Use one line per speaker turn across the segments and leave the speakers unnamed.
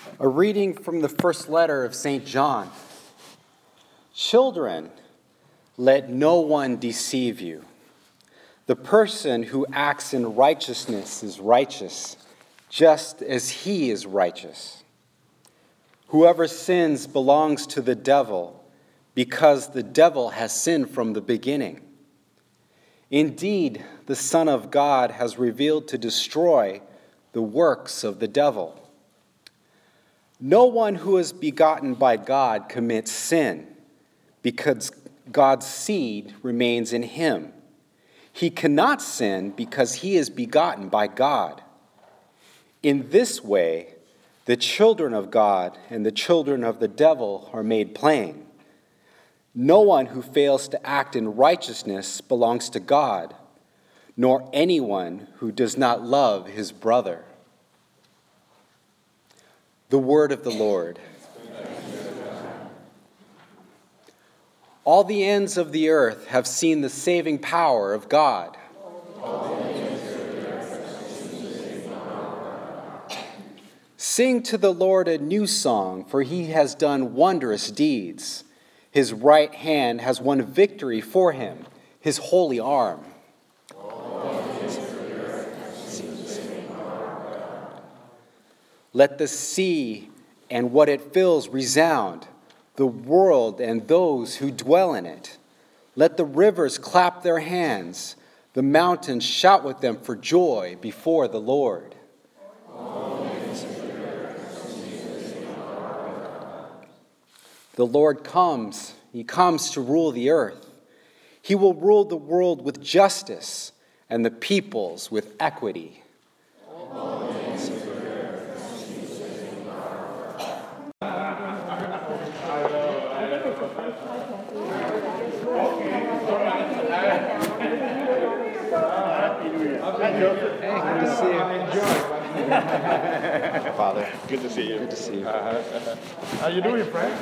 A reading from the first letter of St. John. Children, let no one deceive you. The person who acts in righteousness is righteous, just as he is righteous. Whoever sins belongs to the devil, because the devil has sinned from the beginning. Indeed, the Son of God has revealed to destroy the works of the devil. No one who is begotten by God commits sin, because God's seed remains in him. He cannot sin because he is begotten by God. In this way, the children of God and the children of the devil are made plain. No one who fails to act in righteousness belongs to God, nor anyone who does not love his brother. The word of the Lord. All the ends of the earth have seen the saving power of God. Sing to the Lord a new song, for he has done wondrous deeds. His right hand has won victory for him, his holy arm. Let the sea and what it fills resound, the world and those who dwell in it. Let the rivers clap their hands, the mountains shout with them for joy before the Lord. The Lord comes, he comes to rule the earth. He will rule the world with justice and the peoples with equity.
Hey, good to see you.
Father, good to see you.
Good to see you.
How you doing, Frank?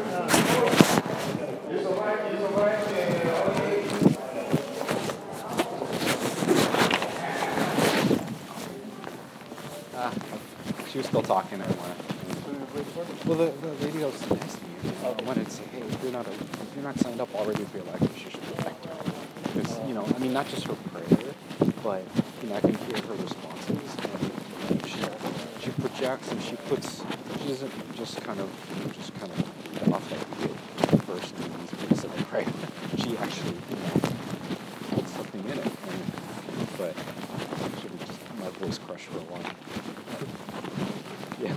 She was still talking. I wanted. Well, the lady that was next to me, I wanted to say, hey, if you're not signed up already for your elective, you should go back to her. Because, not just her prayer, but, I can hear her responses. And, she projects and she doesn't just kind of read off like we did first things in the prayer. She actually, puts something in it. But actually just my voice crushed for a while. Yeah.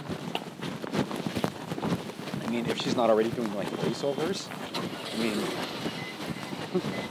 I mean, if she's not already doing like voiceovers,